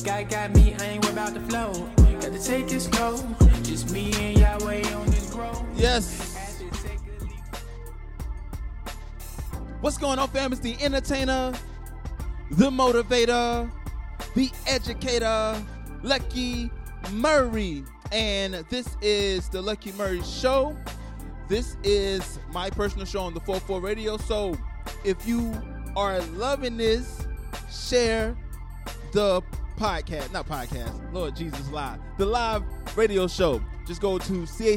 God got me, I ain't worried about the flow. Got to take it slow. Just me and Yahweh on this grove. Yes. What's going on, fam? It's the entertainer, the motivator, the educator, Lucky Murray. And this is the Lucky Murray Show. This is my personal show on the 4-4 Radio. So if you are loving this, share the Lord Jesus Live, the live radio show. Just go to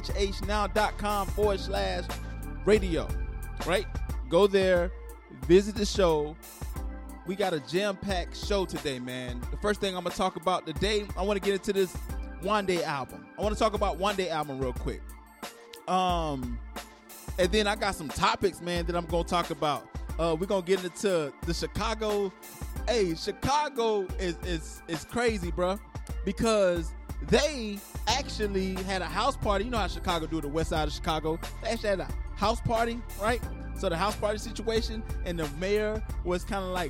chhnow.com/radio, right? Go there, visit the show. We got a jam-packed show today, man. The first thing I'm going to talk about today, I want to get into this Wande album. I want to talk about Wande album real quick. And then I got some topics, man, that I'm going to talk about. We're going to get into the Chicago. Hey, Chicago is crazy, bro, because they actually had a house party. You know how Chicago do, the west side of Chicago. They actually had a house party, right? So the house party situation, and the mayor was kind of like,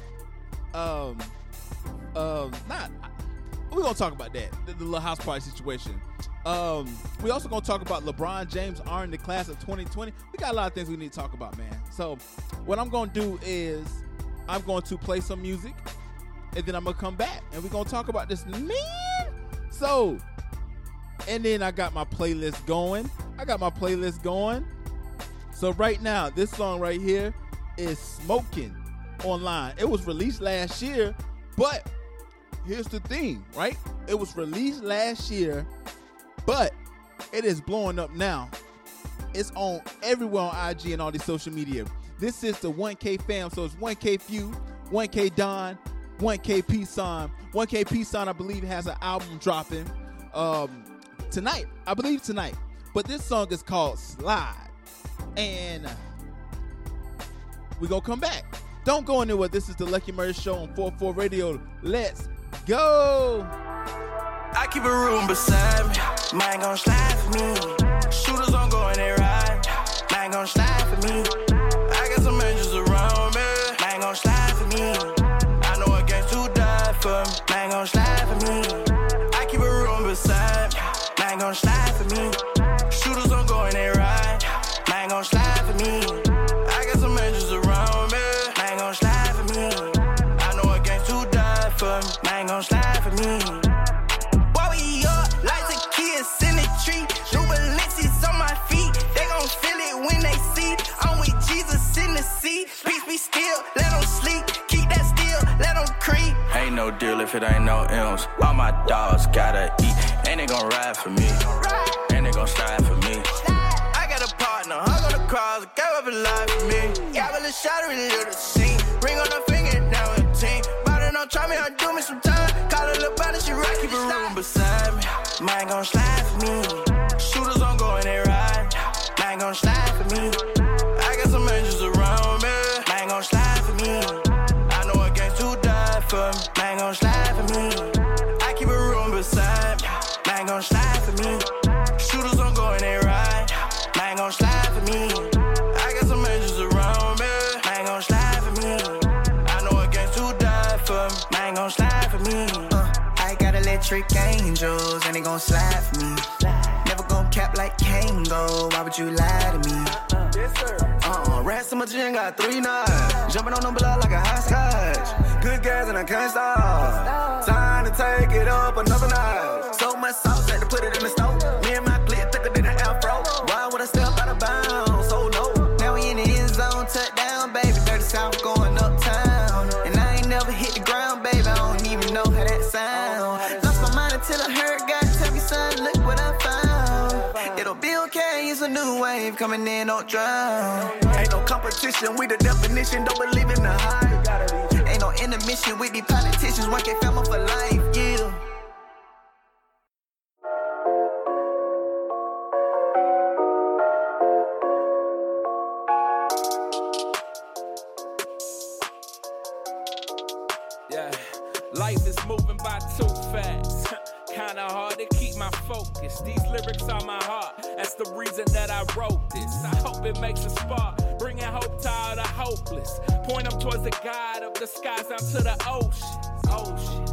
we're going to talk about that, the little house party situation. We also going to talk about LeBron James earning the class of 2020. We got a lot of things we need to talk about, man. So what I'm going to do is I'm going to play some music, and then I'm going to come back, and we're going to talk about this, man. So, and then I got my playlist going. So right now, this song right here is Smoking online. It was released last year, but here's the thing, right? It was released last year, but it is blowing up now. It's on everywhere on IG and all these social media. This is the 1K fam, so it's 1K Few, 1K Don, 1K P-Son. 1K P-Son, I believe, has an album dropping tonight. But this song is called Slide. And we gonna come back. Don't go anywhere. This is the Lucky Murray Show on 4-4 Radio. Let's go. I keep a room beside me. Mine gon' slide for me. Shooters on going they ride. Mine gon' slide for me. I got some angels around me. Mine gon' slide for me. I know against who died for me. Mine gon' slide for me. I keep a room beside me. Mine gon' slide for me. Shooters on going they ride. Mine gon' slide for me. I got some angels around me. Mine gon' slide for me. I know against who died for me. Mine gon' slide for me. While we up, like the kids in the tree. New Balenci's on my feet. They gon' feel it when they see. I'm with Jesus in the sea. Peace be still, let them sleep. Keep that still, let them creep. Ain't no deal if it ain't no M's. All my dogs gotta eat. And they gon' ride for me. And they gon' slide for me. I got a partner, hung on the cross, gave up a life for me. Yeah, but let's shout it, little scene. Ring on the finger, now a team. Body don't try me, I do me some time. Call her little body, she right, keep a room beside me. Mine gon' slide for me. Shooters on going, they ride. Mine gon' slide for me. I got some angels around me. Mine gon' slide for me. I know against who died for me. Mine gon' slide for me. I keep a room beside me. Mine gon' slide for me. Shooters on going, they ride. Mine gon' slide for me. I got some angels around me. Mine gon' slide for me. I know against who died for me. Mine gon' slide for me. I got electric angels and they gon' slide for me. Never gon' cap like Kango. Why would you lie to me? Yes, sir. Ransom of gin got 3 knives. Jumping on them blood like a hostage. Good gas and I can't stop. Time to take it up another night. So much sauce, had to put it in the stove. Me and my clip thicker than an afro. Why would I step out of bounds? So low. Now we in the end zone, touchdown, baby. Dirty South going uptown. And I ain't never hit the ground, baby. I don't even know how that sound. Lost my mind until I heard God tell me, son, look what I found. It'll be okay, it's a new wave coming in, don't drown. Ain't no competition, we the definition, don't believe in the hype. Ain't no intermission with these politicians, 1K family for life, yeah. Yeah, life is moving by too fast. Kinda hard to keep my focus. These lyrics are my heart. That's the reason that I wrote this. I hope it makes a spark, bringing hope to all the hopeless. Point them towards the God of the skies, down to the oceans.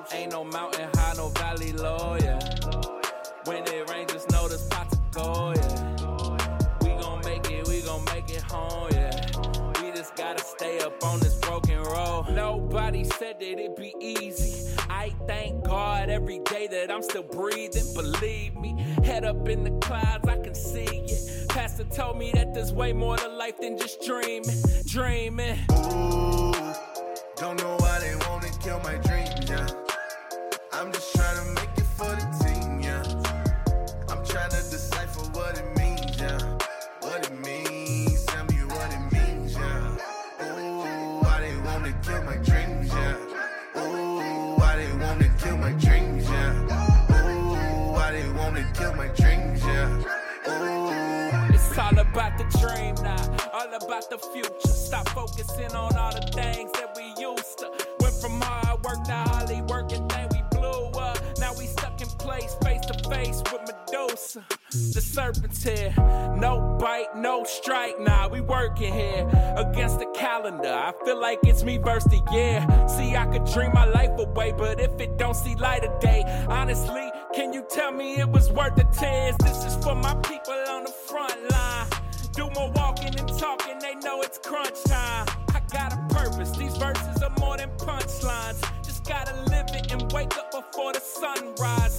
Ain't no mountain high, no valley low, yeah. When it rains, just know the spot to go, yeah. We gon' make it home, yeah. We just gotta stay up on this broken road. Nobody said that it'd be easy. I thank God every day that I'm still breathing. Believe me, head up in the clouds, I can see it. Pastor told me that there's way more to life than just dreaming. Ooh, don't know why they wanna kill my dreams, yeah. I'm just trying to make it for the team, yeah. I'm trying to decipher what it means, yeah. What it means, tell me what it means, yeah. Ooh, why they wanna kill my dreams, yeah. Ooh, why they wanna kill my dreams, yeah. Ooh, why they wanna kill my dreams, yeah. Ooh. It's all about the dream now, all about the future. Stop focusing on all the things that we used to. Went from hard work to Holly working, then we blew up. Now we stuck in place to face with Medusa. The serpent's here, no bite, no strike. Nah, we working here against the calendar. I feel like it's me versus the year. See, I could dream my life away, but if it don't see light of day, honestly, can you tell me it was worth the tears? This is for my people on the front line. Do more walking and talking, they know it's crunch time. I got a purpose, these verses are more than punchlines. Just gotta live it and wake up before the sunrise.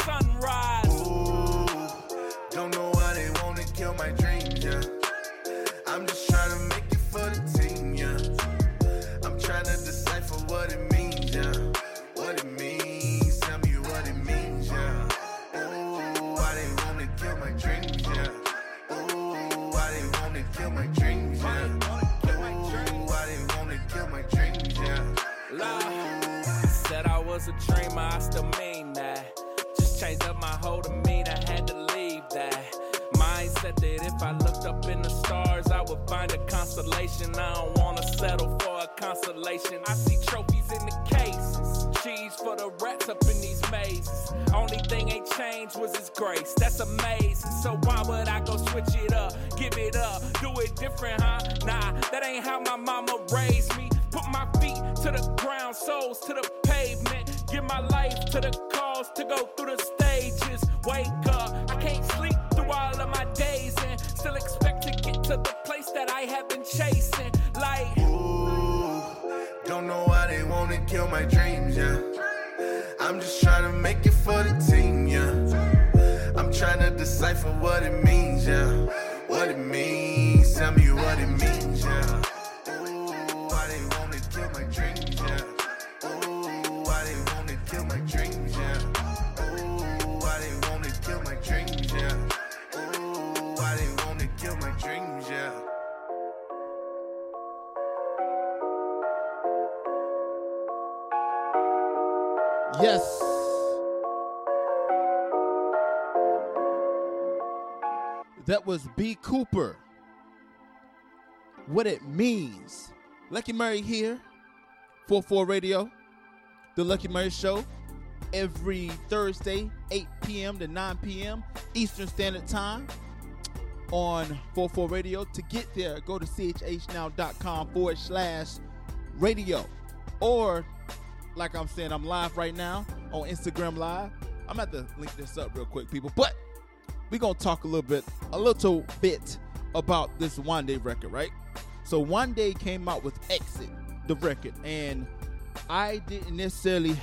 Ooh, don't know why they wanna kill my dreams, yeah. I'm just trying to make it for the team, yeah. I'm trying to decipher what it means, yeah. What it means, tell me what it means, yeah. Ooh, why they wanna kill my dreams, yeah. Ooh, why they wanna kill my dreams, yeah. Ooh, why they wanna kill my dreams, yeah. Said I was a dreamer, I still mean that. Just changed up my whole demeanor, had to leave that mindset that if I looked up in the stars, I would find a constellation. I don't wanna settle for a consolation. I see trophies in the cases, cheese for the rats up in these mazes. Only thing ain't changed was his grace, that's amazing. So why would I go switch it up, give it up, do it different, huh? Nah, that ain't how my mama raised me. Put my feet to the ground, soles to the pavement. Give my life to the cause, to go through the stages. Wake up, I can't sleep through all of my days and still expect to get to the place that I have been chasing. Like, ooh, don't know why they wanna kill my dreams, yeah. I'm just trying to make it for the team, yeah. I'm trying to decipher what it means, yeah. What it means, tell me what it means, yeah. Kill my dreams, yeah. Ooh, why they wanna kill my dreams, yeah. Ooh, why they wanna kill my dreams, yeah. Ooh, why they wanna kill my dreams, yeah. Yes. That was B. Cooper. What it means. Lucky Murray here, 44 Radio, The Lucky Murray Show, every Thursday, 8 p.m. to 9 p.m. Eastern Standard Time on 44 Radio. To get there, go to chhnow.com/radio. Or, like I'm saying, I'm live right now on Instagram Live. I'm going to have to link this up real quick, people. But we're going to talk a little bit about this One Day record, right? So One Day came out with Exit, the record, and I didn't necessarily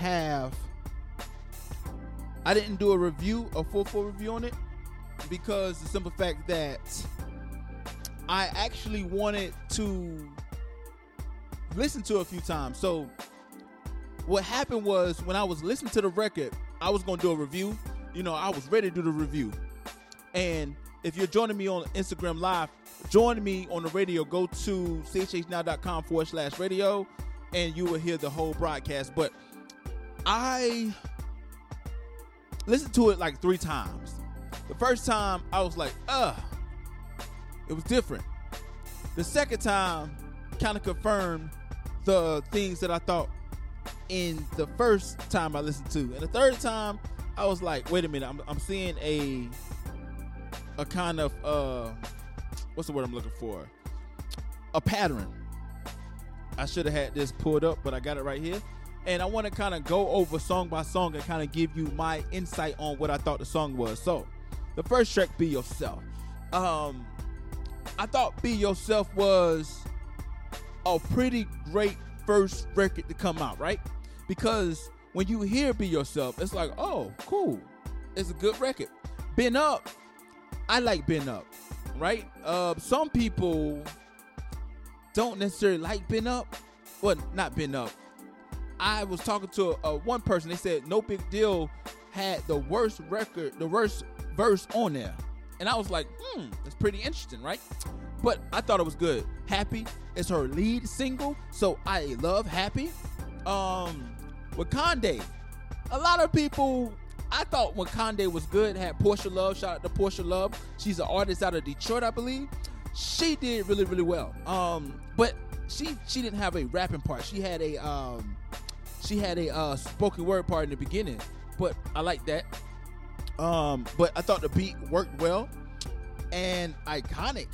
I didn't do a full review on it, because the simple fact that I actually wanted to listen to it a few times. So what happened was, when I was listening to the record, I was going to do a review. You know, I was ready to do the review. And if you're joining me on Instagram Live, join me on the radio. Go to chhnow.com/radio, and you will hear the whole broadcast. But I listened to it like 3 times. The first time, I was like, it was different. The second time kind of confirmed the things that I thought in the first time I listened to. And the third time, I was like, wait a minute, I'm seeing a kind of what's the word I'm looking for? A pattern. I should have had this pulled up, but I got it right here. And I want to kind of go over song by song and kind of give you my insight on what I thought the song was. So, the first track, Be Yourself. I thought Be Yourself was a pretty great first record to come out, right? Because when you hear Be Yourself, it's like, oh, cool. It's a good record. Been Up, I like Been Up, right? Some people don't necessarily like Been Up. Well, not Been Up. I was talking to one person. They said No Big Deal had the worst record, the worst verse on there. And I was like, that's pretty interesting, right? But I thought it was good. Happy is her lead single, so I love Happy. Wakande, a lot of people, I thought Wakande was good. Had Portia Love, shout out to Portia Love. She's an artist out of Detroit, I believe. She did really, really well. But she didn't have a rapping part. She had a spoken word part in the beginning, but I like that. But I thought the beat worked well. And Iconic,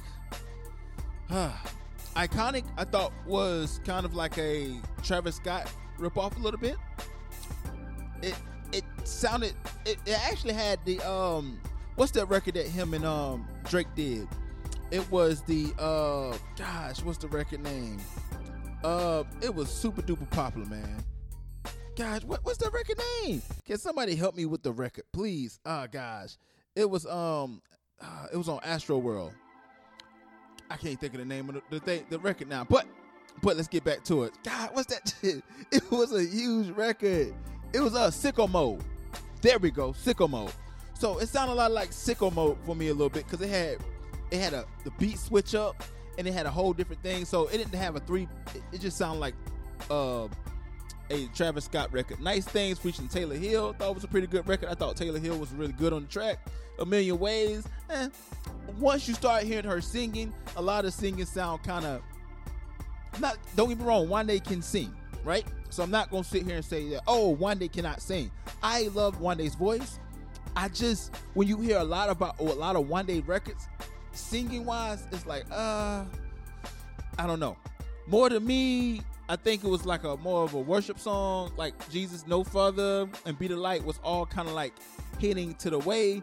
I thought was kind of like a Travis Scott ripoff a little bit. It actually had the what's that record that him and Drake did? It was the what's the record name? It was super duper popular, man. Gosh, what's the record name? Can somebody help me with the record, please? It was on Astro World. I can't think of the name of the record now, but let's get back to it. God, what's that shit? It was a huge record. It was Sicko Mode. There we go, Sicko Mode. So it sounded a lot like Sicko Mode for me a little bit because it had the beat switch up and it had a whole different thing. So it didn't have a three. It just sounded like a Travis Scott record. Nice Things featuring Taylor Hill. Thought it was a pretty good record. I thought Taylor Hill was really good on the track. A Million Ways. Once you start hearing her singing, a lot of singing sound kind of not. Don't get me wrong. Wande can sing, right? So I'm not gonna sit here and say that Wande cannot sing. I love Wande's voice. When you hear a lot of Wande records, singing wise, it's like I don't know. More to me, I think it was like more of a worship song, like Jesus No Further and Be the Light was all kind of like hitting to the way.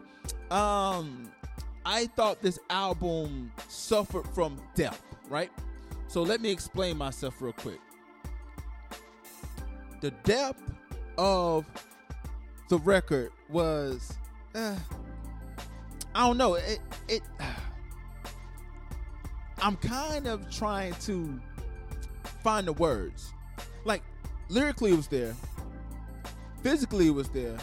I thought this album suffered from depth, right? So let me explain myself real quick. The depth of the record was, I don't know. I'm kind of trying to find the words. Like lyrically it was there, physically it was there.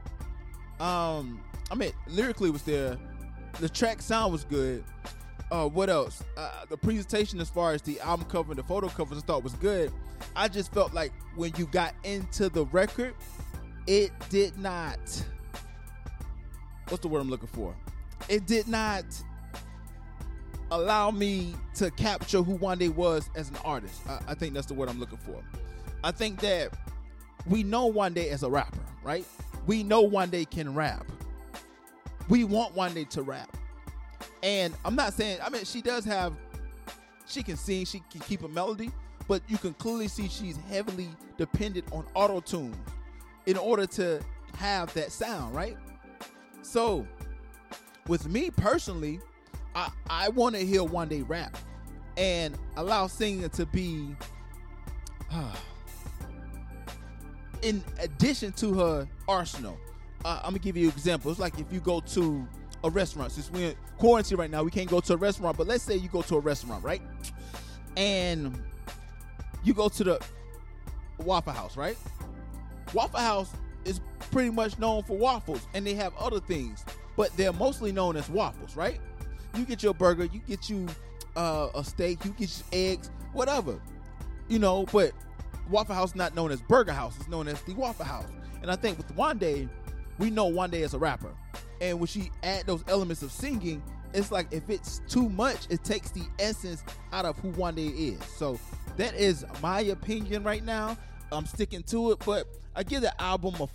Lyrically it was there. The track sound was good. What else? The presentation as far as the album cover and the photo covers I thought was good. I just felt like when you got into the record, it did not, what's the word I'm looking for? It did not allow me to capture who Wande was as an artist. I think that's the word I'm looking for. I think that we know Wande as a rapper, right? We know Wande can rap. We want Wande to rap. And I'm not saying, she can sing, she can keep a melody, but you can clearly see she's heavily dependent on auto-tunes in order to have that sound, right? So, with me personally, I want to hear Wande rap and allow singing to be in addition to her arsenal. I'm gonna give you an example. It's like if you go to a restaurant. Since we're in quarantine right now, we can't go to a restaurant, but let's say you go to a restaurant, right? And you go to the Waffle House, right? Waffle House is pretty much known for waffles, and they have other things, but they're mostly known as waffles, right? You get your burger, you get you a steak, you get your eggs, whatever, but Waffle House is not known as Burger House, it's known as the Waffle House. And I think with Wande, we know Wande as a rapper, and when she add those elements of singing, it's like if it's too much, it takes the essence out of who Wande is. So that is my opinion right now. I'm sticking to it, but I give the album a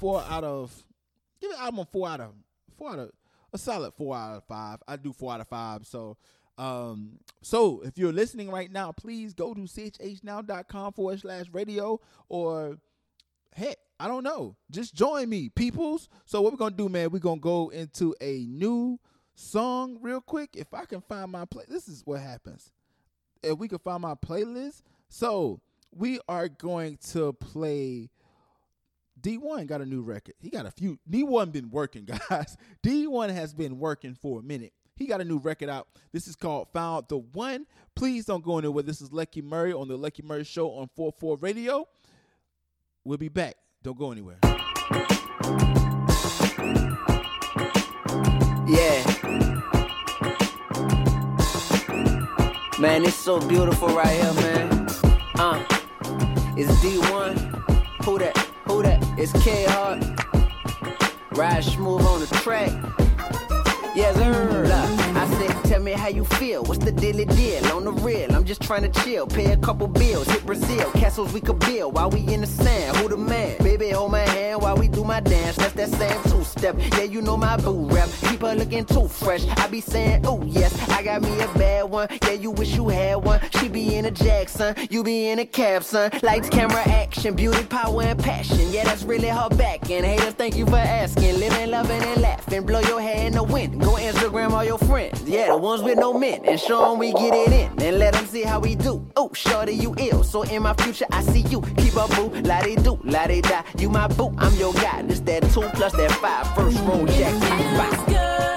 solid 4 out of 5. I do 4 out of 5. So if you're listening right now, please go to chhnow.com/radio or heck, I don't know. Just join me, peoples. So what we're going to do, man, we're going to go into a new song real quick. If I can find my play, this is what happens. If we can find my playlist. So we are going to play. D1 got a new record. He got a few. D1 been working, guys. D1 has been working for a minute. He got a new record out. This is called Found the One. Please don't go anywhere. This is Lucky Murray on the Lucky Murray Show on 44 Radio. We'll be back. Don't go anywhere. Yeah. Man, it's so beautiful right here, man. It's D1. Who that? Who that? It's K-Hart. Ride smooth on the track. Yes, sir. I said, tell me how you feel. What's the deal? On the real, I'm just trying to chill. Pay a couple bills, hit Brazil. Castles we could build while we in the sand. Who the man? Baby, hold my hand while we do my dance. That's that same two-step. Yeah, you know my boo rap. Keep her looking too fresh. I be saying, oh yes, I got me a bad one. Yeah, you wish you had one. She be in a Jackson, you be in a cab, son. Lights, camera, action, beauty, power, and passion. Yeah, that's really her back. And haters, thank you for asking. Living, loving, and laughing. Blow your hair in the wind. Go Instagram all your friends. Yeah, the ones with no men. And show them we get it in. And let them see how we do. Oh, shorty, you ill. So in my future, I see you. Keep up, boo. La-de-do, la-de-da. You my boo, I'm your guy. This that 2 plus that 5. First roll jack. Bye.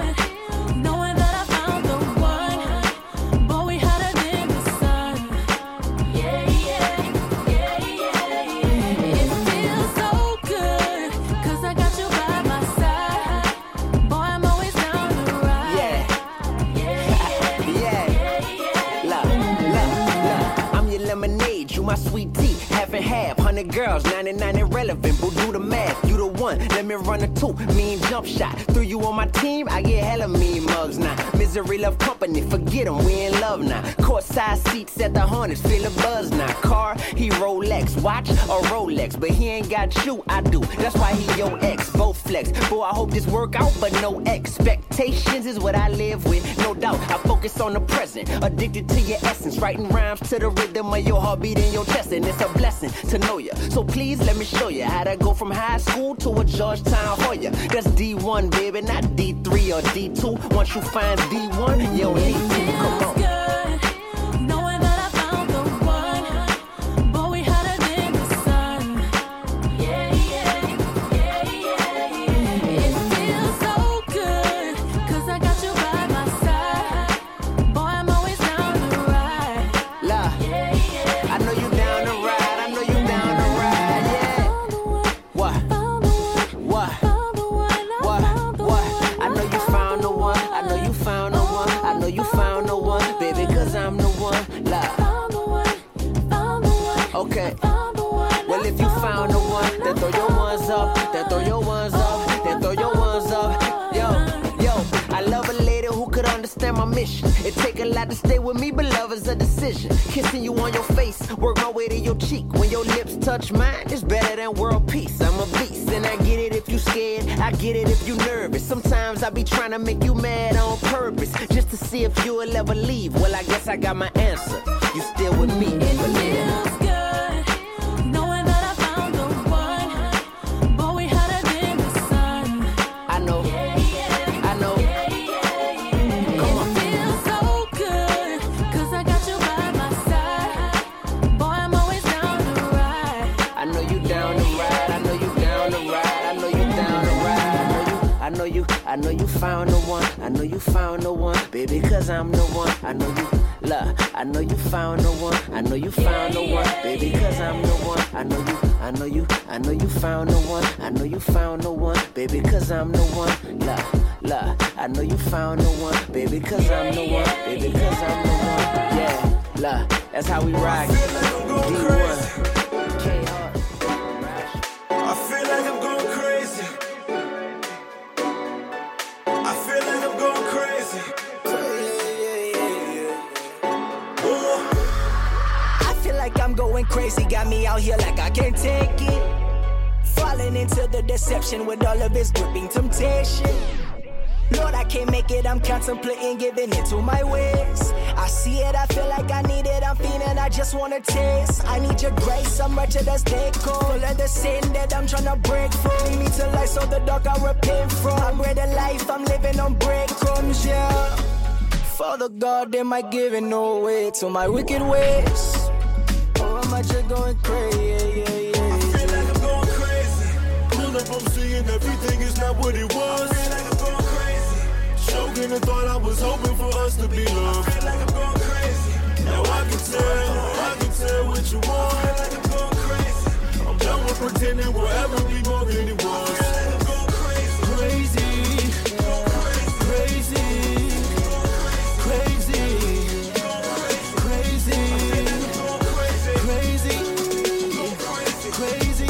My sweet tea, half and half, 100 girls, 99 irrelevant, boo, do the math, you the one, let me run a 2, mean jump shot, threw you on my team, I get hella mean mugs now, misery love company, forget them, we in love now, courtside seats at the Hornets, feel a buzz now, car, he Rolex, watch or Rolex, but he ain't got you, I do, that's why he your ex, both flex, boy, I hope this work out, but no expectations is what I live with, no doubt, I focus on the present, addicted to your essence, writing rhymes to the rhythm of your heartbeat in your chest, and it's a blessing to know you. So please let me show you how to go from high school to a Georgetown Hoya. That's D1, baby, not D3 or D2. Once you find D1, you don't need to. Come on. Okay. Well, if you found the one, then throw your ones up. Then throw your ones up. Then throw your ones up. Yo, I love a lady who could understand my mission. It take a lot to stay with me, but love is a decision. Kissing you on your face, work my way to your cheek. When your lips touch mine, it's better than world peace. I'm a beast, and I get it if you scared. I get it if you nervous. Sometimes I be trying to make you mad on purpose, just to see if you will ever leave. Well, I guess I got my answer. You still with me. It feels good. I know you found the one. I know you found the one, baby, cause I'm the one. I know you love. I know you found the one. I know you found the one, baby, cause I'm the one. I know you found the one. I know you found the one, baby, cause I'm the one. Love. I know you found the one, baby, cause I'm the one. Baby, cause I'm the one. Yeah, love. That's how we rock. D1. I feel like I'm going crazy. I feel like I'm going crazy. I feel like I'm going crazy. Got me out here like I can't take it. Falling into the deception with all of its gripping temptation. Lord, I can't make it. I'm contemplating giving into my ways. I see it, I feel like I need it. I'm feeling, I just wanna taste. I need your grace, I'm wretched as they cold. Full of the sin that I'm trying to break from. Lead me to light so the dark I repent from. I'm ready life, I'm living on breadcrumbs, yeah. Father God, am I giving no way to my wicked ways? Or am I just going crazy? I feel like I'm going crazy. Pull up, I'm seeing everything is not what it was. I feel like I'm going crazy. Choking the thought I was hoping for us to be loved. I feel like I'm going crazy. Now I can tell what you want. I feel like I'm going crazy. I'm done with pretending we'll ever be more than it was. I feel like I'm going crazy. Crazy. Crazy. Crazy. Crazy. Crazy. Crazy.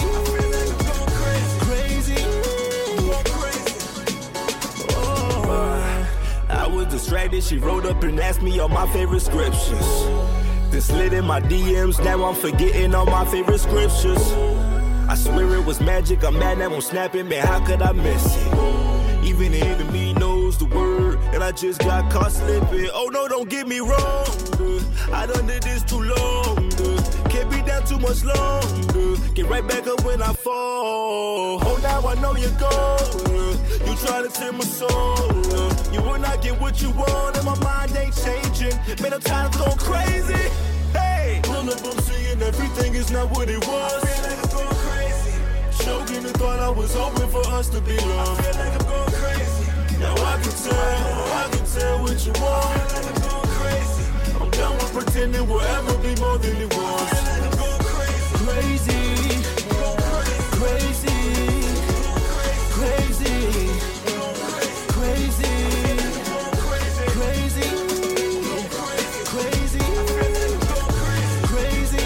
I was distracted. She wrote up and asked me all my favorite scriptures. Then slid in my DMs. Now I'm forgetting all my favorite scriptures. I swear it was magic. I'm mad now I'm snapping. Man, how could I miss it? Even the enemy knows the word, and I just got caught slipping. Oh no, don't get me wrong. I done did this too long. Can't be down too much longer. Get right back up when I fall. Oh, now I know you're gone. You try to tear my soul. You will not get what you want, and my mind ain't changing. Man, I'm tired of going crazy. Hey, pull up, I'm seeing everything is not what it was. I feel like I'm going crazy. Choking the thought I was hoping for us to be loved. I feel like I'm going crazy. Now I can tell what you want. I feel like I'm going crazy. I'm done with pretending we'll ever be more than it was. I feel like I'm going crazy. Crazy. Crazy. Crazy. Crazy. Crazy. Crazy. Crazy.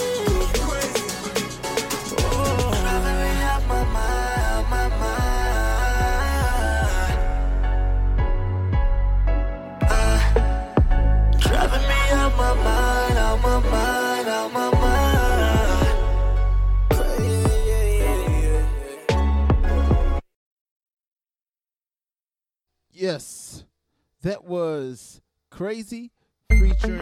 Driving me out my mind, my mind. Driving me out my mind, out my mind, out my mind. Yes, that was Crazy featuring.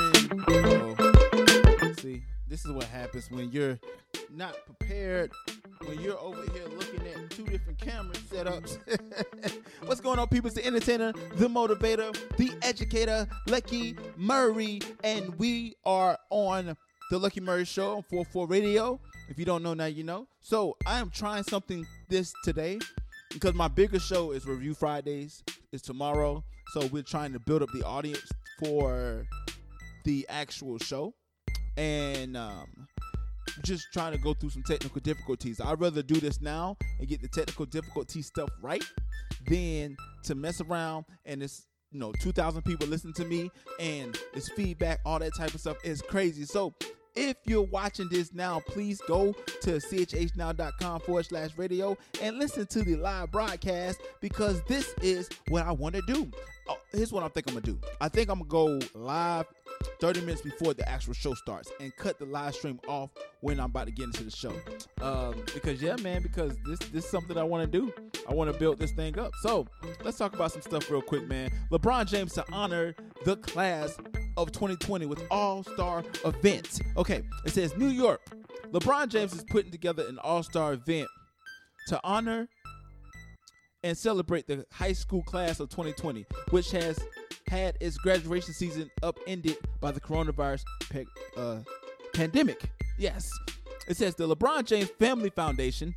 See, this is what happens when you're not prepared. When you're over here looking at two different camera setups. What's going on, people? It's the entertainer, the motivator, the educator, Lucky Murray, and we are on the Lucky Murray Show on 44 Radio. If you don't know now, you know. So I am trying something today because my bigger show is Review Fridays. It's tomorrow, so we're trying to build up the audience for the actual show, and just trying to go through some technical difficulties. I'd rather do this now and get the technical difficulty stuff right than to mess around and it's 2,000 people listen to me and it's feedback, all that type of stuff is crazy. So if you're watching this now, please go to chhnow.com/radio and listen to the live broadcast because this is what I want to do. Oh, here's what I think I'm going to do. I think I'm going to go live 30 minutes before the actual show starts and cut the live stream off when I'm about to get into the show. Because this is something I want to do. I want to build this thing up. So let's talk about some stuff real quick, man. LeBron James to honor the class of 2020 with all-star event. Okay, it says New York. LeBron James is putting together an all-star event to honor and celebrate the high school class of 2020, which has had its graduation season upended by the coronavirus pandemic. Yes. It says the LeBron James Family Foundation,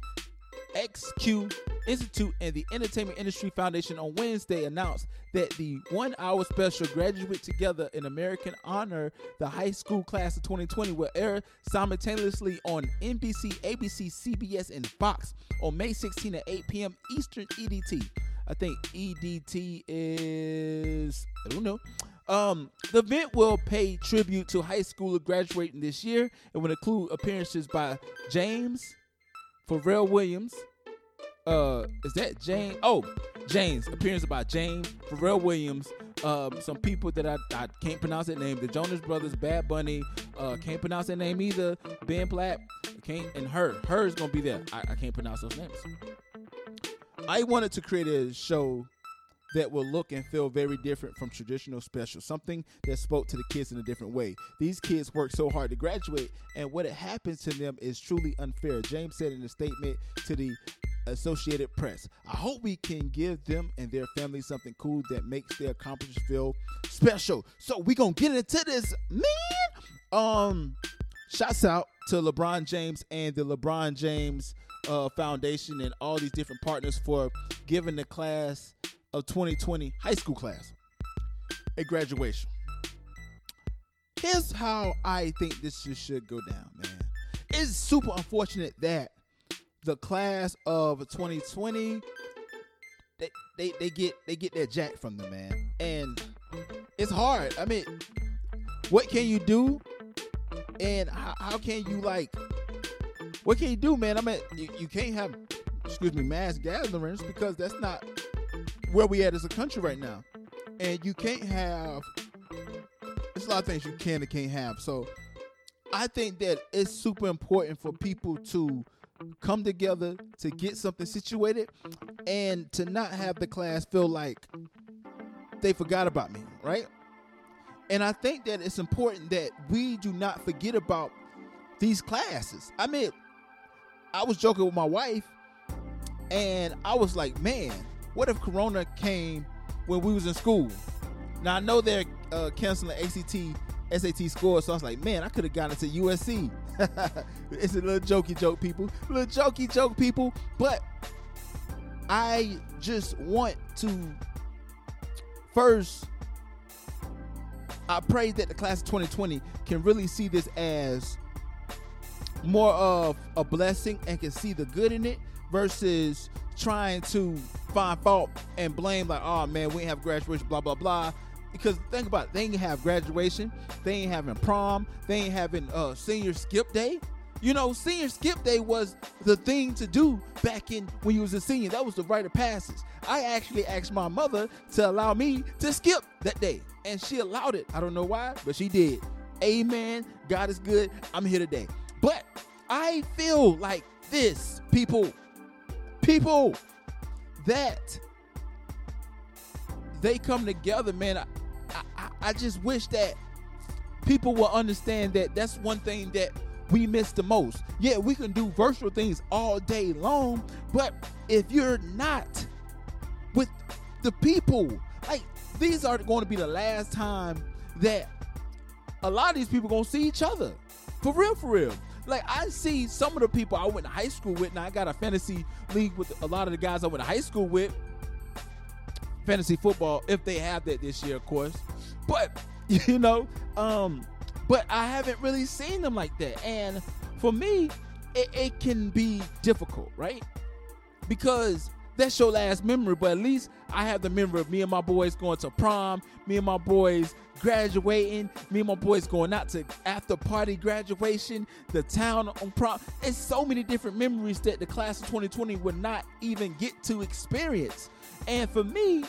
XQ Institute, and the Entertainment Industry Foundation on Wednesday announced that the 1-hour special Graduate Together in American Honor the High School Class of 2020 will air simultaneously on NBC, ABC, CBS, and Fox on May 16 at 8 p.m. Eastern EDT. I think EDT is, I don't know. The event will pay tribute to high schoolers graduating this year and will include appearances by James, Pharrell Williams. Is that James? Oh, James. Appearance by James, Pharrell Williams. Some people that I can't pronounce their name. The Jonas Brothers, Bad Bunny. Can't pronounce their name either. Ben Platt. And Her's gonna be there. I can't pronounce those names. I wanted to create a show that will look and feel very different from traditional special, something that spoke to the kids in a different way. These kids work so hard to graduate, and what happens to them is truly unfair. James said in a statement to the Associated Press, I hope we can give them and their families something cool that makes their accomplishments feel special. So we gonna get into this, man. Shouts out to LeBron James and the LeBron James Foundation and all these different partners for giving the class of 2020 high school class a graduation. Here's how I think this should go down, man. It's super unfortunate that the class of 2020 they get their jack from them, man, and it's hard. I mean, what can you do, and how can you what can you do, man? I mean, you can't have mass gatherings because that's not where we at as a country right now, and you can't have. There's a lot of things you can and can't have. So I think that it's super important for people to come together to get something situated and to not have the class feel like they forgot about me, right? And I think that it's important that we do not forget about these classes. I mean, I was joking with my wife and I was like, man, what if Corona came when we was in school? Now I know they're canceling SAT scores, so I was like, man, I could have gotten into USC. It's a little jokey joke, people. But I just want to first, I pray that the class of 2020 can really see this as more of a blessing and can see the good in it versus trying to find fault and blame like, oh man, we ain't have graduation, blah, blah, blah. Because think about it, they ain't have graduation, they ain't having prom, they ain't having senior skip day. You know, senior skip day was the thing to do back in when you was a senior. That was the rite of passage. I actually asked my mother to allow me to skip that day, and she allowed it. I don't know why, but she did. Amen. God is good. I'm here today. But I feel like this, people, that they come together, man. I just wish that people will understand that that's one thing that we miss the most. Yeah, we can do virtual things all day long, but if you're not with the people, like, these are going to be the last time that a lot of these people going to see each other. For real. Like, I see some of the people I went to high school with, and I got a fantasy league with a lot of the guys I went to high school with. Fantasy football, if they have that this year, of course. But, you know, but I haven't really seen them like that. And for me, it can be difficult, right? Because that's your last memory, but at least I have the memory of me and my boys going to prom, me and my boys graduating, me and my boys going out to after party graduation, the town on prom. It's so many different memories that the class of 2020 would not even get to experience. And for me,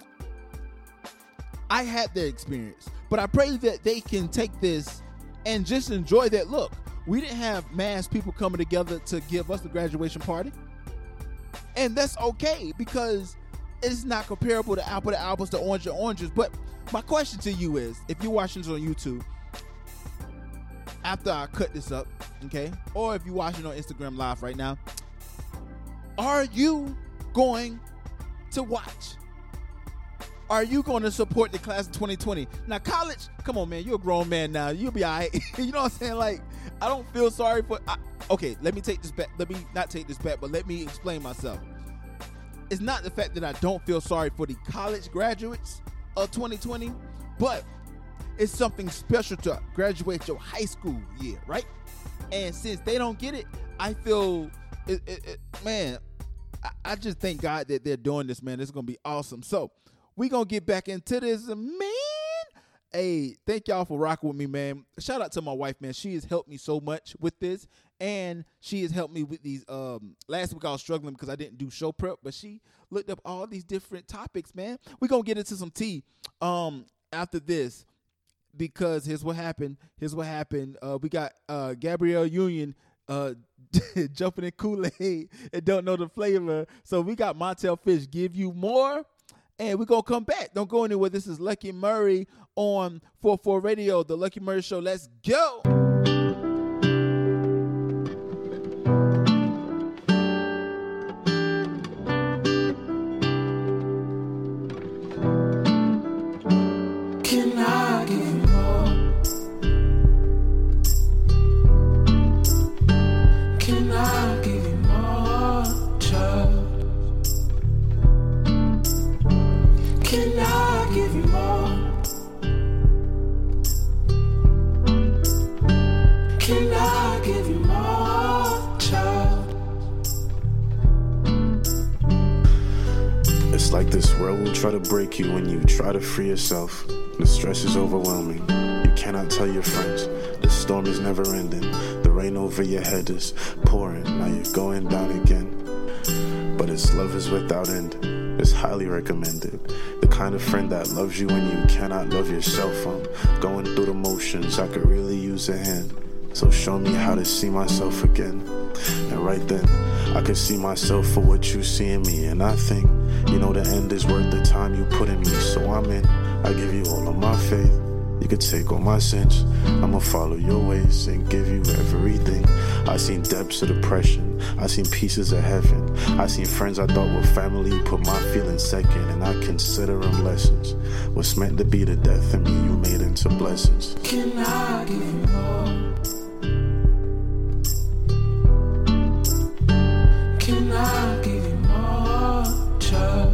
I had that experience, but I pray that they can take this and just enjoy that. Look, we didn't have mass people coming together to give us the graduation party. And that's okay because it's not comparable to apples to orange to oranges. But my question to you is, if you're watching this on YouTube, after I cut this up, okay, or if you're watching on Instagram Live right now, are you going to watch? Are you going to support the class of 2020? Now, college, come on, man. You're a grown man now. You'll be all right. You know what I'm saying? Like, I don't feel sorry for... Okay, let me take this back. Let me not take this back, but let me explain myself. It's not the fact that I don't feel sorry for the college graduates of 2020, but it's something special to graduate your high school year, right? And since they don't get it, I feel... man, I just thank God that they're doing this, man. It's going to be awesome. So, we going to get back into this, man. Hey, thank y'all for rocking with me, man. Shout out to my wife, man. She has helped me so much with this, and she has helped me with these. Last week I was struggling because I didn't do show prep, but she looked up all these different topics, man. We're going to get into some tea after this because here's what happened. We got Gabrielle Union jumping in Kool-Aid and don't know the flavor. So we got Montel Fish, give you more. and we're going to come back. Don't go anywhere. This is Lucky Murray on 44 Radio, The Lucky Murray Show. Let's go. Can I give you more? Can I give you more, child? Can I give you more? Can I give you more, child? It's like this world will try to break you when you try to free yourself. The stress is overwhelming. You cannot tell your friends. The storm is never ending. The rain over your head is pouring. Now you're going down again. But it's love is without end. It's highly recommended. The kind of friend that loves you when you cannot love yourself. I'm going through the motions. I could really use a hand. So show me how to see myself again. And right then, I could see myself for what you see in me. And I think, you know, the end is worth the time you put in me. So I'm in. I give you all of my faith. You could take all my sins. I'ma follow your ways and give you everything. I seen depths of depression. I seen pieces of heaven. I seen friends I thought were family put my feelings second, and I consider them lessons. What's meant to be the death in me, you made into blessings. Can I give you more? Can I give you more, child?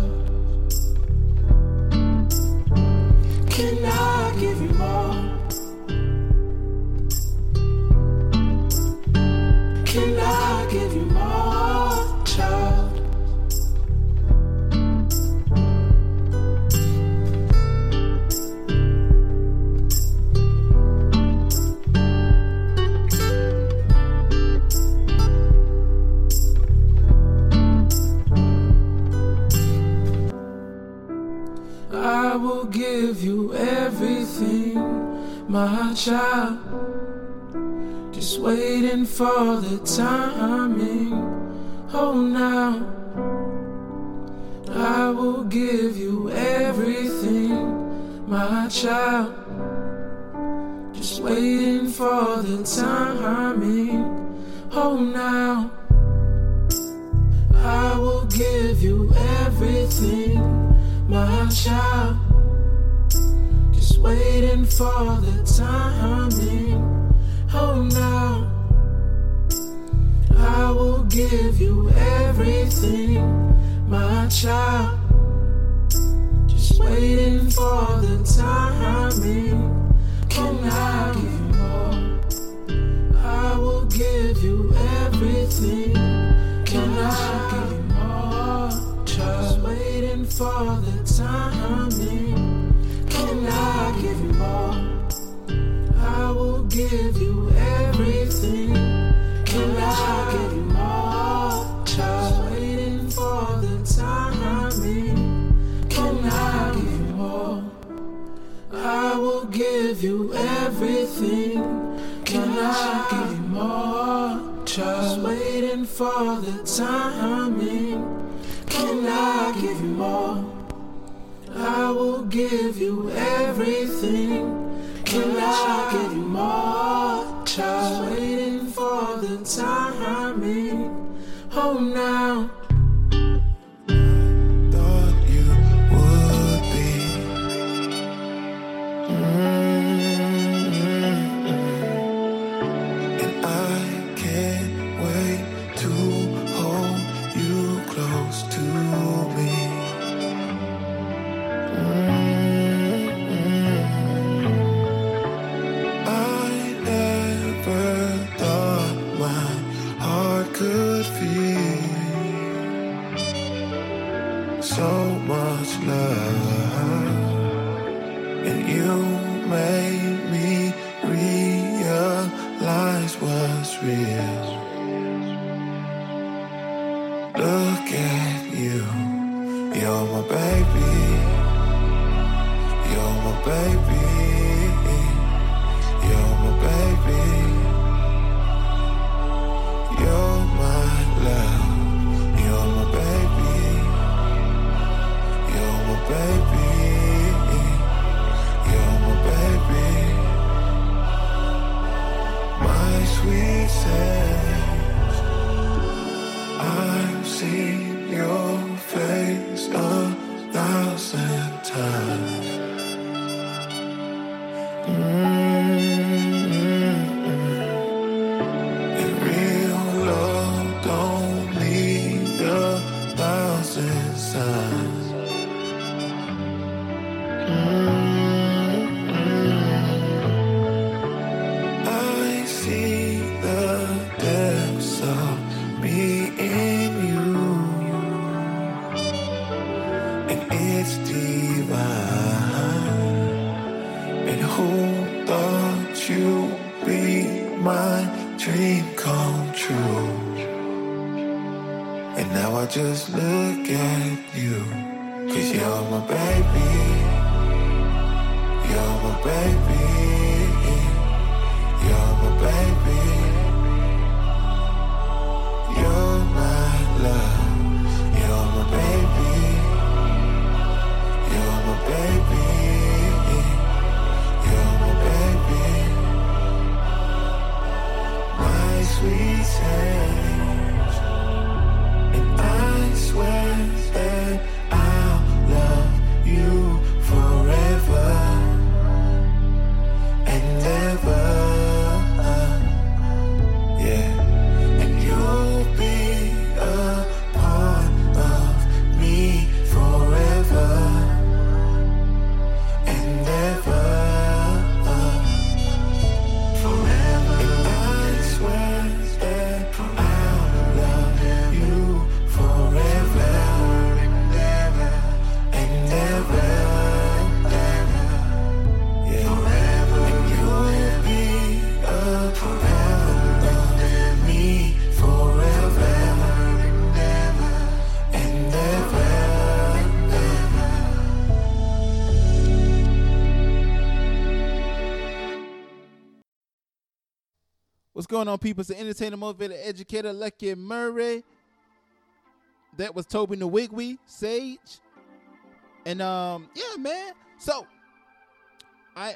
Can I give you more? Can I give you more, child? I will give you everything, my child. Just waiting for the timing. Oh, now I will give you everything, my child. Just waiting for the timing. Oh, now I will give you everything, my child. Just waiting for the timing. Oh, now I will give you everything, my child. Just waiting for the timing. Can I give you more? I will give you everything. Can I give you more? Just waiting for the timing. Can I give you more? I will give you everything. Can I give you more? Just waiting for the timing. Can I give you more? I will give you everything. Can I give you more? Just waiting for the timing. Can I give you more? I will give you everything. Can I give you more? Just waiting for the timing. Oh, now thought you would be. And I can't wait to hold you close to me. I never thought my heart could feel so much love, and you made me realize what's real. Look at you, you're my baby, you're my baby, you're my baby, you're my love, you're my baby, you're my baby. And real love don't need 1,000 signs. I see the depths of me in you, and it's divine. And who thought you'd be my dream come true? And now I just look at you, 'cause you're my baby. You're my baby. You're my baby. You're my love. You're my baby. You're my baby. You're my baby. My sweet sage. And I swear that I'll love you forever and never. Yeah. And you'll be a part of me forever and never. Forever. And I swear that I'll love you forever and never. And never. Yeah. Forever. And you'll be a part of me forever and never. And never. What's going on, people? It's the entertainer, motivator, educator, Lucky Murray. That was Toby Nwigwe, Sage. And yeah, man. So I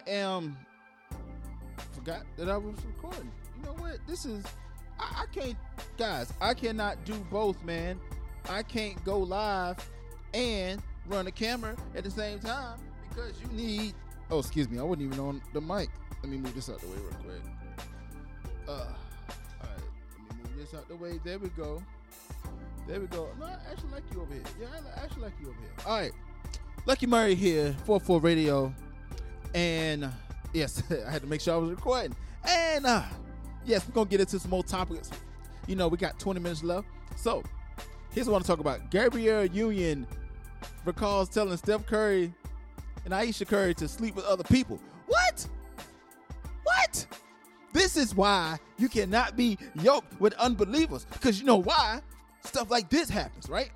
forgot that I was recording. You know what? This is I can't, guys, I cannot do both, man. I can't go live and run a camera at the same time because you need, oh, excuse me, I wasn't even on the mic. Let me move this out the way real quick. All right, let me move this out the way. There we go. There we go. No, I actually like you over here. Yeah, I actually like you over here. All right, Lucky Murray here, 4-4 Radio. And yes, I had to make sure I was recording. And yes, we're going to get into some more topics. You know, we got 20 minutes left. So here's what I want to talk about. Gabrielle Union recalls telling Steph Curry and Ayesha Curry to sleep with other people. What? What? This is why you cannot be yoked with unbelievers. Because you know why? Stuff like this happens, right?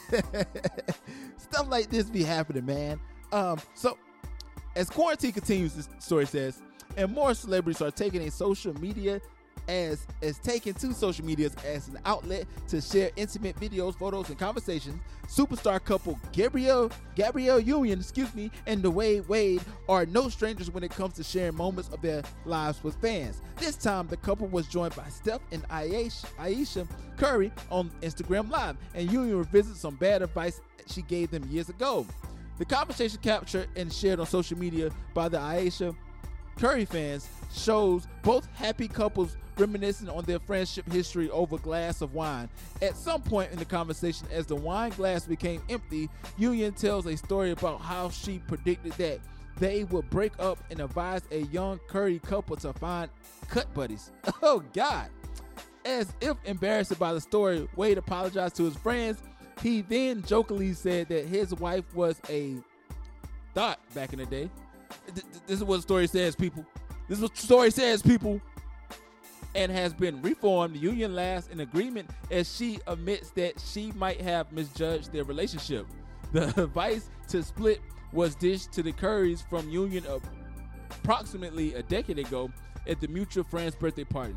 Stuff like this be happening, man. So as quarantine continues, this story says, and more celebrities are taking to social media as social medias as an outlet to share intimate videos, photos, and conversations. Superstar couple Gabrielle Union, and Dwayne Wade are no strangers when it comes to sharing moments of their lives with fans. This time, the couple was joined by Steph and Ayesha Curry on Instagram Live, and Union revisited some bad advice she gave them years ago. The conversation captured and shared on social media by the Ayesha Curry fans shows both happy couples reminiscing on their friendship history over a glass of wine. At some point in the conversation, as the wine glass became empty, Union tells a story about how she predicted that they would break up and advised a young Curry couple to find cut buddies. Oh, God. As if embarrassed by the story, Wade apologized to his friends. He then jokingly said that his wife was a thought back in the day. This is what the story says, people. This is what the story says, people. And has been reformed. The Union laughs in agreement as she admits that she might have misjudged their relationship. The advice to split was dished to the Currys from Union approximately a decade ago at the mutual friend's birthday party.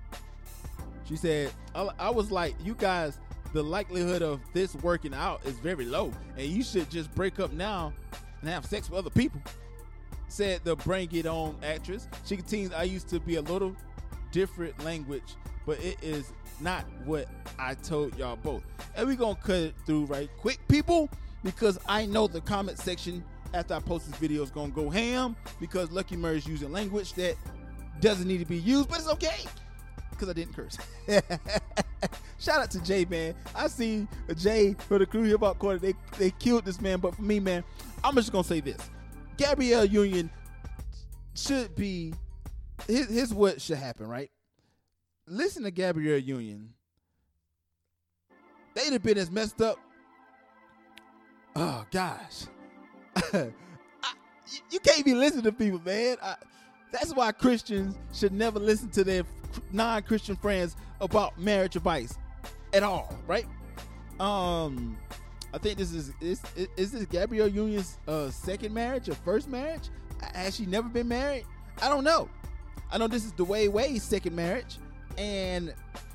She said, I was like, you guys, the likelihood of this working out is very low, and you should just break up now and have sex with other people, said the Bring It On actress. She continues, I used to be a little different language, but it is not what I told y'all both. And we're going to cut it through right quick, people, because I know the comment section after I post this video, is gonna go ham because Lucky Murray is using language that doesn't need to be used, but it's okay because I didn't curse. Shout out to Jay, man. I seen Jay for the Crew Hip Hop Corner. They killed this man, but for me, man, I'm just gonna say this: Gabrielle Union should be. Here's what should happen, right? Listen to Gabrielle Union. They'd have been as messed up. Oh gosh. You can't be listening to people, man. That's why Christians should never listen to their non-Christian friends about marriage advice at all, right? I think this is this Gabrielle Union's second marriage or first marriage? Has she never been married? I don't know. I know this is Dwayne Wade's second marriage, and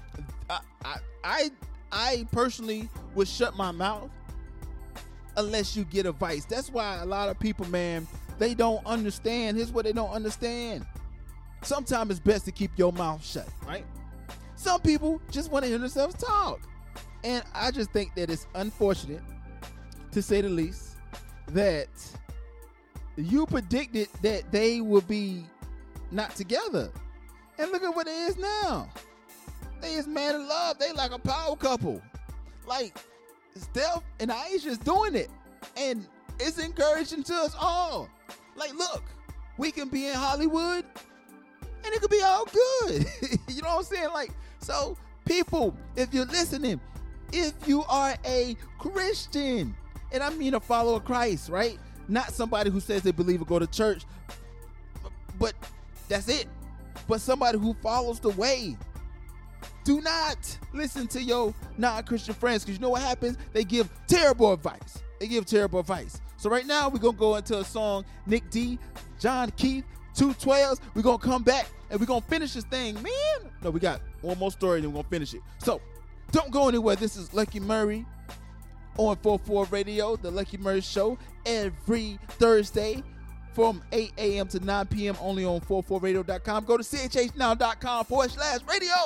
I personally would shut my mouth unless you get advice. That's why a lot of people, man, they don't understand. Here's what they don't understand. Sometimes it's best to keep your mouth shut, right? Some people just want to hear themselves talk. And I just think that it's unfortunate, to say the least, that you predicted that they would be not together. And look at what it is now. They is man in love. They like a power couple. Like, Steph and Aisha is doing it. And it's encouraging to us all. Like, look, we can be in Hollywood and it could be all good. You know what I'm saying? Like, so people, if you're listening, if you are a Christian, and I mean a follower of Christ, right? Not somebody who says they believe or go to church, but that's it. But somebody who follows the way. Do not listen to your non-Christian friends, because you know what happens? They give terrible advice. So right now, we're going to go into a song, Nick D, John Keith, 212s. We're going to come back, and we're going to finish this thing, man. No, we got one more story, and then we're going to finish it. So don't go anywhere. This is Lucky Murray on 44 Radio, the Lucky Murray Show, every Thursday from 8 a.m. to 9 p.m. only on 44radio.com. Go to chhnow.com/radio.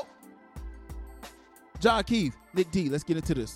John Keith, Nick D, let's get into this.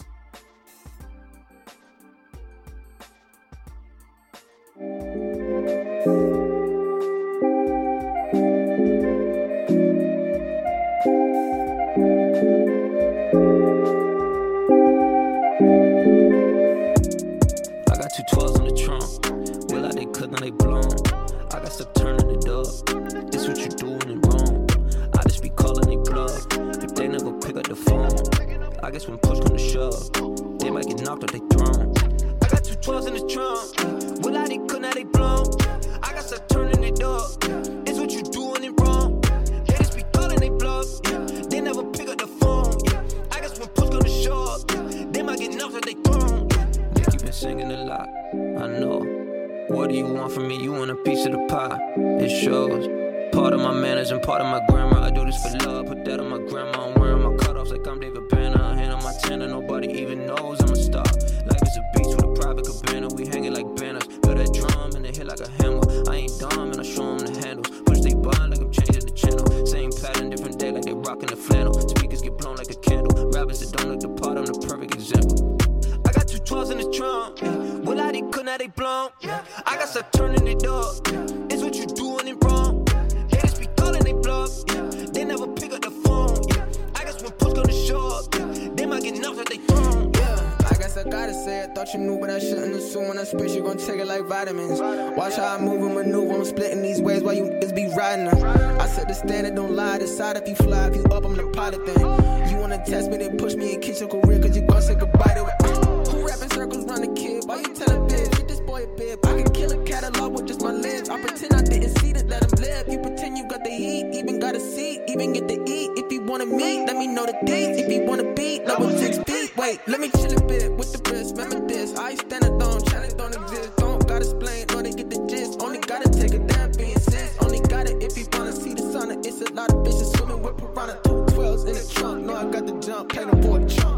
I got 2 12s in the trunk. Well, they could, now they blown. I got stuff turning it up. It's what you doing it wrong. I just be calling they bluff. If they never pick up the phone, I guess when push come to shove, they might get knocked off they throne. I got 2 12s in the trunk. Well, they could, now they blown. I got stuff turning it up. It's what you doing it wrong. They just be calling they bluff. They never pick up the phone. I guess when push come to shove, they might get knocked off they throne. Nick, you been singing a lot, I know. What do you want from me? You want a piece of the pie? It shows. Part of my manners and part of my grammar. I do this for love. Put that on my grandma. I'm wearing my cutoffs like I'm David Banner. A hand on my tenor. Nobody even knows I'm a star. Life is a beach with a private cabana. We hang it like banners. Feel that drum and it hit like a hammer. I ain't dumb and I show them the handles. Push they bond like I'm changing the channel. Same pattern, different day like they rocking the flannel. Speakers get blown like a candle. Rappers that don't look the part, I'm the perfect example. I got 2 12s in the trunk. Well, they could, now they blown. I got stuff turning it up. It's what you doing it wrong. They just be calling they bluff. They never pick up the phone. I guess when push come to shove, they might get knocked off they throne. I guess I gotta say it. Thought you knew, but I shouldn't assume. When I spit, you gon' take it like vitamins. Watch how I move and maneuver. I'm splitting these ways while you niggas be riding them. I set the standard, don't lie. Decide if you fly, if you up, I'm the pilot then. You wanna test me, then push me and kiss your career, cause you gon' say goodbye to it. Who rapping circles round the kid? Why you tell a bitch? Get this boy a bib. I can kill a catalog with just my lips. I pretend I didn't see that, let him live. You pretend you got the heat, even got a seat, even get to eat. If you wanna meet, let me know the dates. If you wanna beat, level 6 feet. Wait, let me chill a bit with the wrist. Remember this, I stand alone, challenge don't exist. Don't gotta explain, no they get the gist. Only gotta take a damn being sis. Only got it if you wanna see the sauna. It's a lot of bitches swimming with piranha. 2 12s in the trunk, no I got the jump, play the board chunk.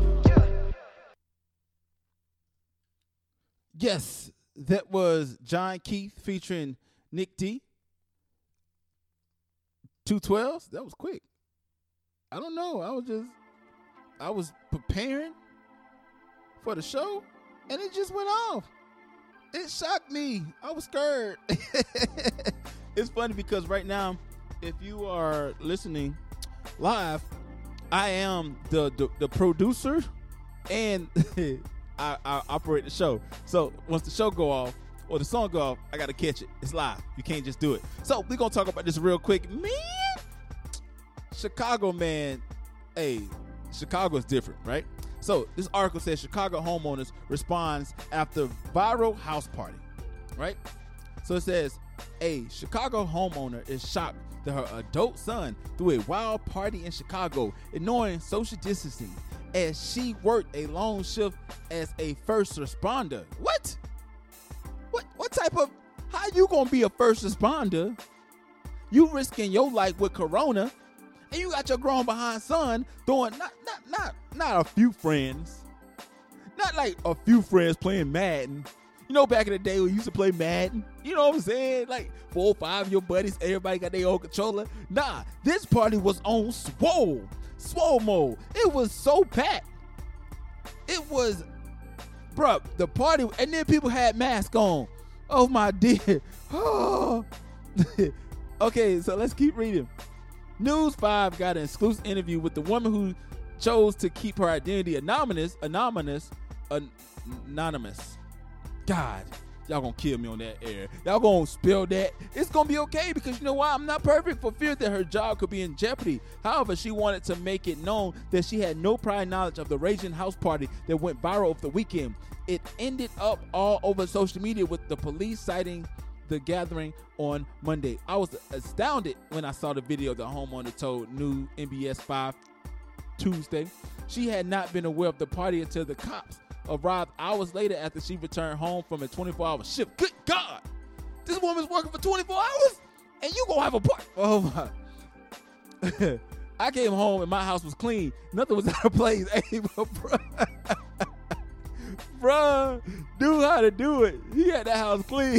Yes, that was John Keith featuring Nick D. 2 12s? That was quick. I don't know. I was preparing for the show, and it just went off. It shocked me. I was scared. It's funny because right now, if you are listening live, I am the producer and I operate the show. So once the show go off or the song go off, I got to catch it. It's live. You can't just do it. So we're going to talk about this real quick. Man, Chicago, man. Hey, Chicago is different, right? So this article says Chicago homeowners responds after viral house party, right? So it says a Chicago homeowner is shocked that her adult son threw a wild party in Chicago, ignoring social distancing as she worked a long shift as a first responder. What? What type of, how you gonna be a first responder? You risking your life with corona, and you got your grown behind son throwing not a few friends, not like a few friends playing Madden. You know, back in the day we used to play Madden. You know what I'm saying? Like 4 or 5 of your buddies, everybody got their own controller. Nah, this party was on swole mode. It was so packed. It was, bruh, the party, and then people had masks on. Oh my dear. Oh. Okay, so let's keep reading. News 5 got an exclusive interview with the woman who chose to keep her identity anonymous. God, y'all gonna kill me on that air. Y'all gonna spill that. It's gonna be okay because you know why? I'm not perfect, for fear that her job could be in jeopardy. However, she wanted to make it known that she had no prior knowledge of the raging house party that went viral over the weekend. It ended up all over social media with the police citing the gathering on Monday. I was astounded when I saw the video the homeowner told New NBS 5 Tuesday. She had not been aware of the party until the cops arrived hours later after she returned home from a 24-hour shift. Good God! This woman's working for 24 hours? And you gonna have a party? Oh my. I came home and my house was clean. Nothing was out of place. Hey, bruh, knew how to do it. He had that house clean.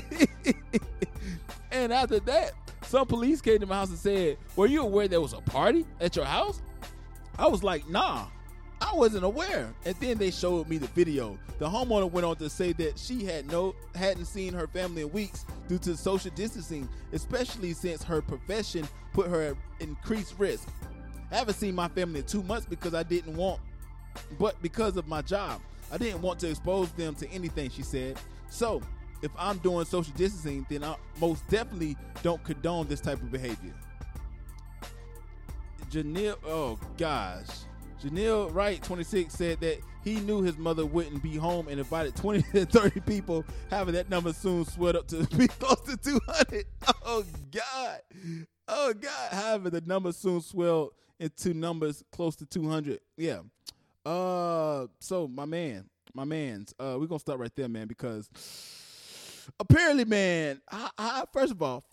And after that, some police came to my house and said, were you aware there was a party at your house? I was like, nah, I wasn't aware. And then they showed me the video. The homeowner went on to say that she hadn't seen her family in weeks due to social distancing, especially since her profession put her at increased risk. I haven't seen my family in 2 months because because of my job. I didn't want to expose them to anything, she said. So if I'm doing social distancing, then I most definitely don't condone this type of behavior. Janelle Wright, 26, said that he knew his mother wouldn't be home and invited 20 to 30 people, having that number soon swelled up to be close to 200. Oh, God. However, the number soon swelled into numbers close to 200. Yeah. So my man's, we're going to start right there, man, because apparently, man, first of all,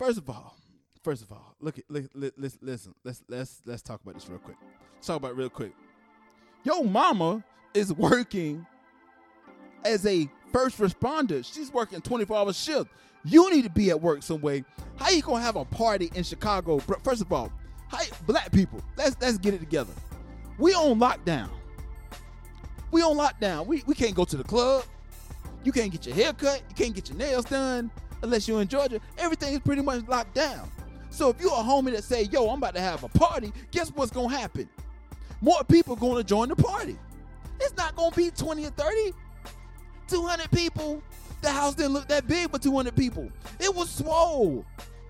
listen, let's talk about this real quick. Let's talk about it real quick. Your mama is working as a first responder. She's working 24-hour shift. You need to be at work some way. How you gonna have a party in Chicago? First of all, black people, let's get it together. We on lockdown. We can't go to the club. You can't get your hair cut. You can't get your nails done unless you're in Georgia. Everything is pretty much locked down. So if you're a homie that say, yo, I'm about to have a party, guess what's gonna happen? More people gonna join the party. It's not gonna be 20 or 30, 200 people. The house didn't look that big for 200 people. It was swole.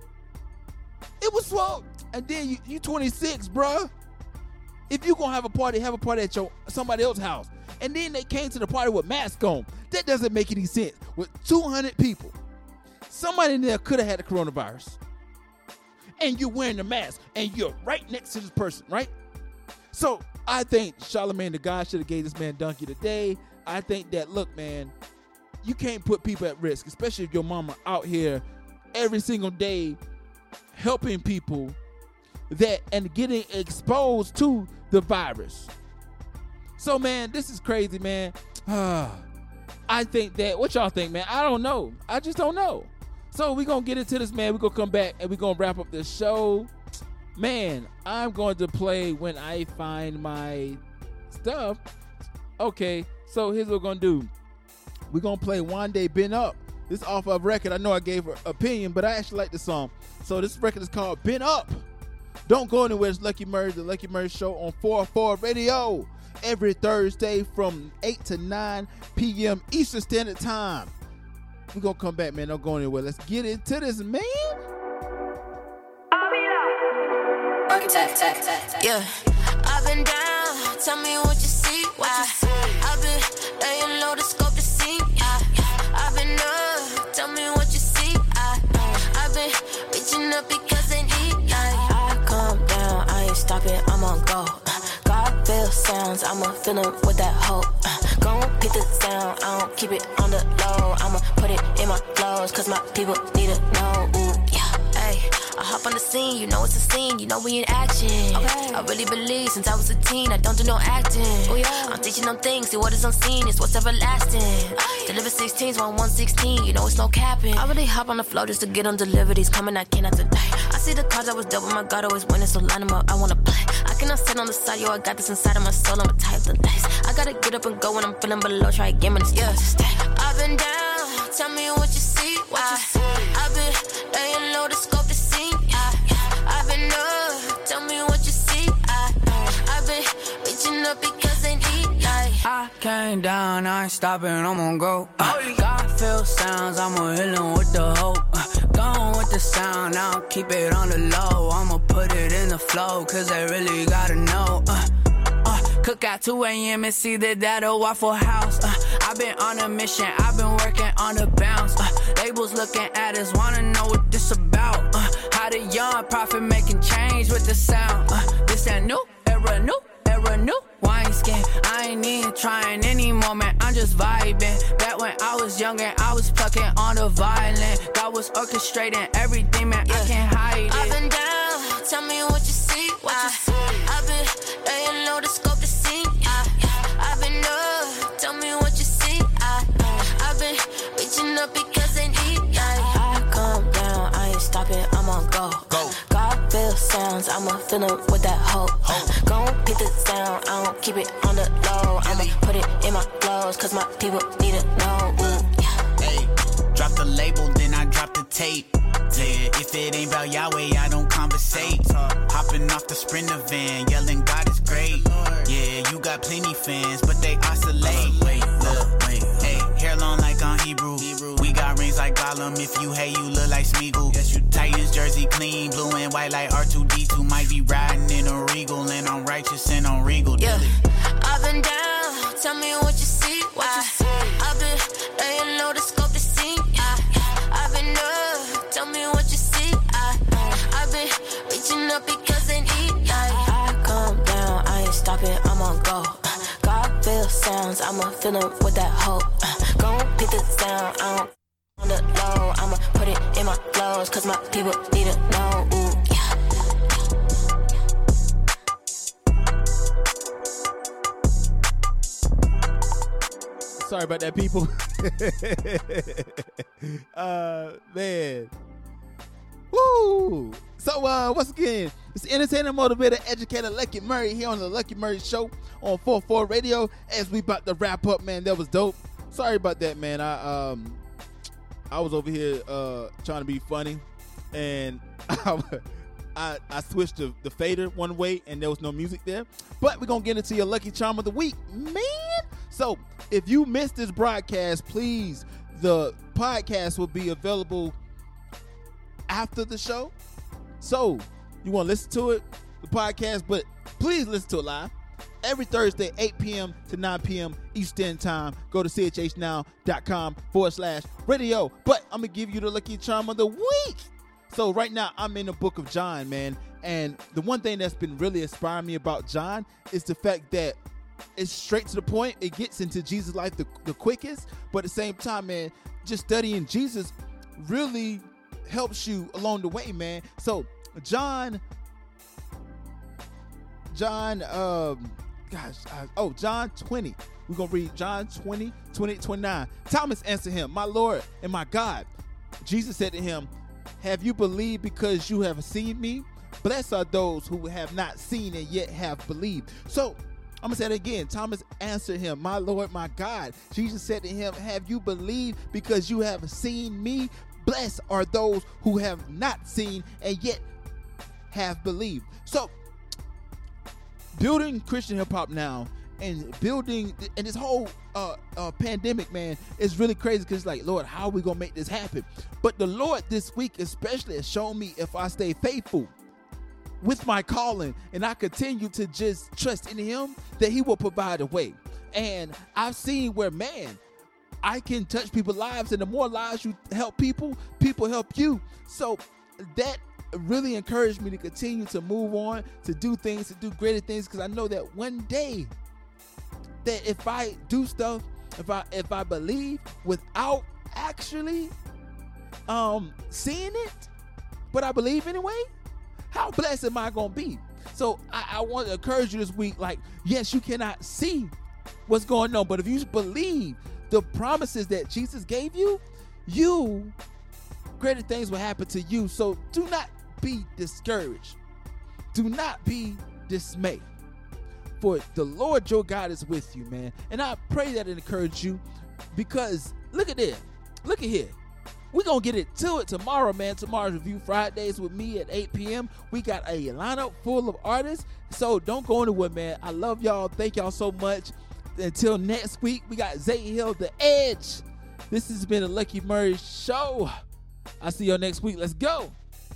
And then you 26, bruh. If you gonna have a party at somebody else's house. And then they came to the party with masks on. That doesn't make any sense. With 200 people, somebody in there could have had the coronavirus. And you're wearing the mask, and you're right next to this person, right? So I think Charlamagne the God should have gave this man donkey today. I think that, look, man, you can't put people at risk, especially if your mama out here every single day helping people and getting exposed to the virus. So, man, this is crazy, man. I think that, what y'all think, man? I don't know. I just don't know. So we're going to get into this, man. We're going to come back and we're going to wrap up the show. Man, I'm going to play When I Find My Stuff. Okay, so here's what we're going to do. We're going to play One Day Been Up. This off of a record. I know I gave her opinion, but I actually like the song. So this record is called Been Up. Don't go anywhere. It's Lucky Murray, the Lucky Murray Show on 404 Radio. Every Thursday from 8 to 9 p.m. Eastern Standard Time. We're going to come back, man. Don't go anywhere. Let's get into this, man. Yeah, I've been down. Tell me what you see. I've been laying low to scope the scene. I've been up. Tell me what you see. I've been reaching up because they need. I calm down. I ain't stopping. I'm on go. God feel sounds. I'ma fill 'em with that hope. Gon' pick the sound. I don't keep it on the low. I'ma put it in my clothes. Cause my people need to know. Ooh, yeah. Ay. I hop on the scene, you know it's a scene, you know we in action. Okay. I really believe since I was a teen, I don't do no acting. Oh, yeah. I'm teaching them things, see what is unseen is what's everlasting. Deliver 16s, 116, you know it's no capping. I really hop on the floor just to get them delivered, these coming, I cannot deny. I see the cards, I was double, my God always winning, so line them up, I wanna play. I cannot sit on the side, yo, I got this inside of my soul, I'm a type of lace. I gotta get up and go when I'm feeling below, try again, but it's yeah. I've been down, tell me what you see, I've been laying low to scope the scene. I've been up, tell me what you see. I've been reaching up because they need light. I came down, I ain't stopping, I'm on go. God feel sounds, I'ma hit 'em with the hope. Going with the sound, I don't keep it on the low. I'ma put it in the flow, cause they really gotta know. Cook out 2 a.m. and see that or Waffle House. I've been on a mission, I've been working on the bounce. Labels looking at us, wanna know what this about. How the young prophet making change with the sound. This that new era, new wine skin. I ain't even trying anymore, man, I'm just vibing. Back when I was younger, I was plucking on the violin. God was orchestrating everything, man, I can't hide it. I've been down, tell me what you see. I've been laying low to scope the scene. I've been up, tell me what you see. I've been reaching up because they need. I calm down, I ain't stopping, I'm on go. God feel sounds, I'ma fill 'em with that hope. Gon' pick the sound, I don't keep it on the low. I'ma put it in my clothes, cause my people need to know. Ooh, yeah. Hey, drop the label, then I drop the tape. Yeah, if it ain't about Yahweh, I don't conversate. Hopping off the Sprinter van, yelling God is great. Yeah, you got plenty fans, but they oscillate. Look, hey, hair long like on Hebrew. We got rings like Gollum. If you hate, you look like Smeagol. Titans jersey clean, blue and white like R2D2. Might be riding in a Regal, and I'm righteous and I'm regal. Yeah, I've been down. Tell me what you see. I've been laying low to scope the scene. I've been up. Tell me what you see. I've been reaching up because they need light. I calm down, I ain't stopping, I'm on go. God feel sounds, I'ma fill 'em with that hope. Gon' pick the sound, I don't on the low. I'ma put it in my clothes, cause my people need to know. Ooh, yeah. Sorry about that, people. Man. Woo! So, once again, it's entertainer, motivator, educator Lucky Murray here on the Lucky Murray Show on 44 Radio. As we about to wrap up, man, that was dope. Sorry about that, man. I was over here trying to be funny, and I switched the fader one way, and there was no music there. But we're gonna get into your lucky charm of the week, man. So, if you missed this broadcast, please, the podcast will be available after the show. So you want to listen to it, the podcast, but please listen to it live every Thursday, 8 p.m. to 9 p.m. Eastern Time. Go to chhnow.com/radio. But I'm going to give you the lucky charm of the week. So right now I'm in the book of John, man. And the one thing that's been really inspiring me about John is the fact that it's straight to the point. It gets into Jesus' life the quickest. But at the same time, man, just studying Jesus really helps you along the way, man. So John 20. We're going to read John 20, 28, 29. Thomas answered him, "My Lord and my God." Jesus said to him, "Have you believed because you have seen me? Blessed are those who have not seen and yet have believed." So I'm going to say it again. Thomas answered him, my Lord, my God. Jesus said to him, have you believed because you have seen me? Blessed are those who have not seen and yet have believed. So, building Christian hip hop now and building, and this whole pandemic, man, is really crazy because it's like, Lord, how are we going to make this happen? But the Lord this week especially has shown me if I stay faithful with my calling and I continue to just trust in him, that he will provide a way. And I've seen where, man, I can touch people's lives, and the more lives you help people, people help you. So that really encouraged me to continue to move on, to do things, to do greater things, because I know that one day that if I do stuff, if I believe without actually seeing it, but I believe anyway, how blessed am I going to be? So I want to encourage you this week, like, yes, you cannot see what's going on, but if you believe the promises that Jesus gave you, greater things will happen to you. So do not be discouraged. Do not be dismayed. For the Lord your God is with you, man. And I pray that it encourage you, because look at this. Look at here. We're going to get into it tomorrow, man. Tomorrow's Review Fridays with me at 8 p.m. We got a lineup full of artists. So don't go anywhere, man. I love y'all. Thank y'all so much. Until next week, we got Zay Hill, The Edge. This has been a Lucky Murray Show. I'll see y'all next week. Let's go.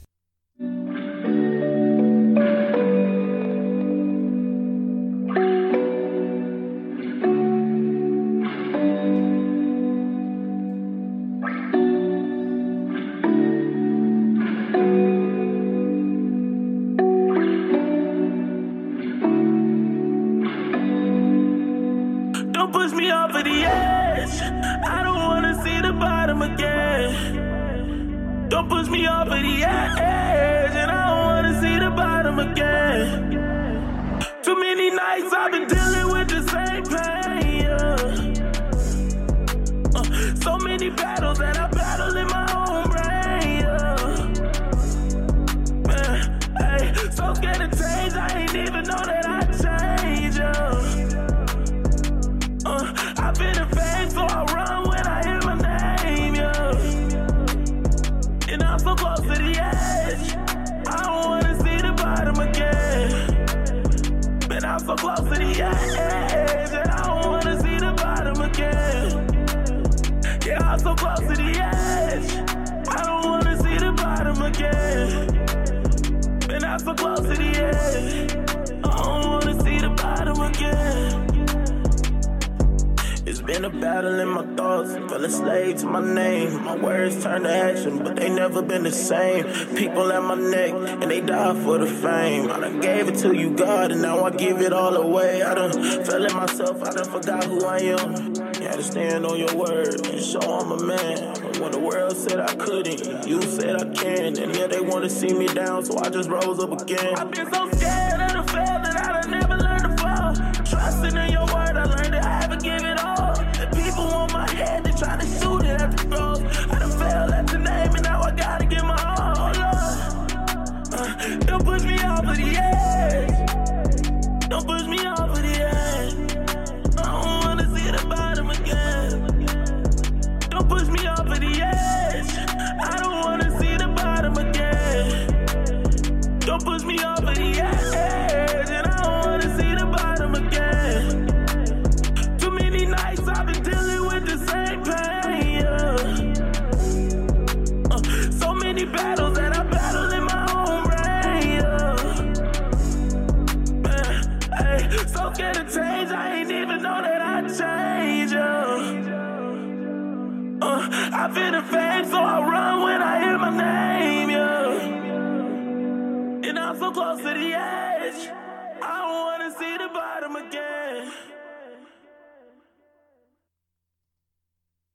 Don't push me off of the edge, and I don't wanna see the bottom again. Too many nights I've been dealing with the same pain, so many battles that I battle in my own brain, man, hey, so scared to change, I ain't even know that I changed, I've been in fame, so I run when I hear my name, and I'm so close to the edge, I don't wanna see the bottom again. Man, I'm so close to the edge, and I don't wanna see the bottom again. Yeah, I'm so close to the edge, I don't wanna see the bottom again. Man, I'm so close to the edge, I don't wanna see the bottom again. It's been a battle in my thoughts, fell a slave to my name. My words turn to action, but they never been the same. People at my neck, and they die for the fame. I done gave it to you, God, and now I give it all away. I done fell in myself, I done forgot who I am. You had to stand on your word and show I'm a man. When the world said I couldn't, you said I can. And yeah, they want to see me down, so I just rose up again. I've been so scared of the fail that I done never learned to fall. Trusting in your word, I learned that I haven't given it all. People on my head, they try to shoot it at the throat. I done failed at the name, and now I gotta get my all, Lord. Don't push me off of the edge. Don't push me off of the edge. I don't wanna see the bottom again. Don't push me off of the edge. I don't wanna see the bottom again. Don't push me off of the edge, and I don't wanna see the bottom again. Too many nights I've been dealing with the same pain, so many battles that I battle in my own brain, man, hey, so scared to change, I ain't even know that I changed, I've been in fame, so I run when I hear my name, and I'm so close to the edge, I don't wanna see the bottom again.